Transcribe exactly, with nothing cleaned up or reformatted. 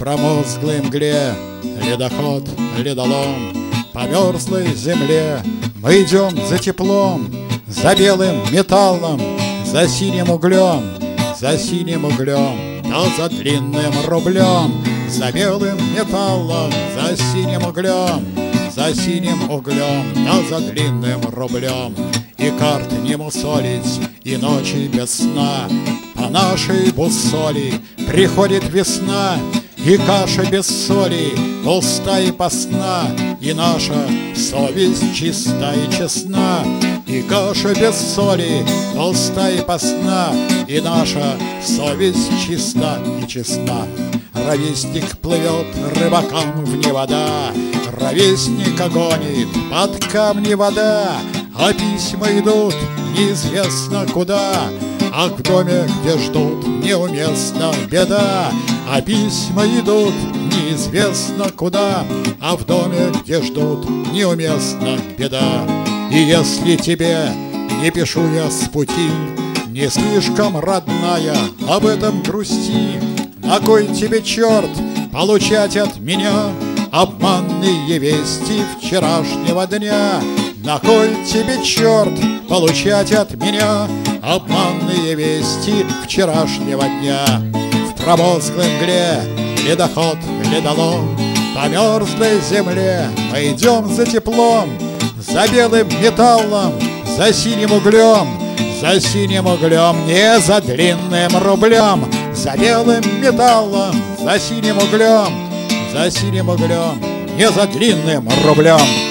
промозглой мгле ледоход, ледолом. По мерзлой земле мы идем за теплом, за белым металлом, за синим углем, за синим углем, да за длинным рублем, за белым металлом, за синим углем, за синим углем, да за длинным рублем. И карт не мусолить, и ночи без сна. По нашей буссоли приходит весна, и каша без соли толста и постна, и наша совесть чиста и честна. И каша без соли толста и постна, и наша совесть чиста и честна. Ровесник плывет рыбакам в невода, ровесника гонит под камни вода, а письма идут неизвестно куда, а в доме, где ждут, неуместна беда. А письма идут неизвестно куда, а в доме, где ждут, неуместна беда. И если тебе не пишу я с пути, не слишком родная, об этом грусти. На кой тебе, черт, получать от меня обманные вести вчерашнего дня? На кой тебе, черт, получать от меня обманные вести вчерашнего дня? В промозглой мгле ледоход, ледолом. По мерзлой земле мы идем за теплом, за белым металлом, за синим углем, за синим углем, не за длинным рублем, за белым металлом, за синим углем, за синим углем, не за длинным рублем.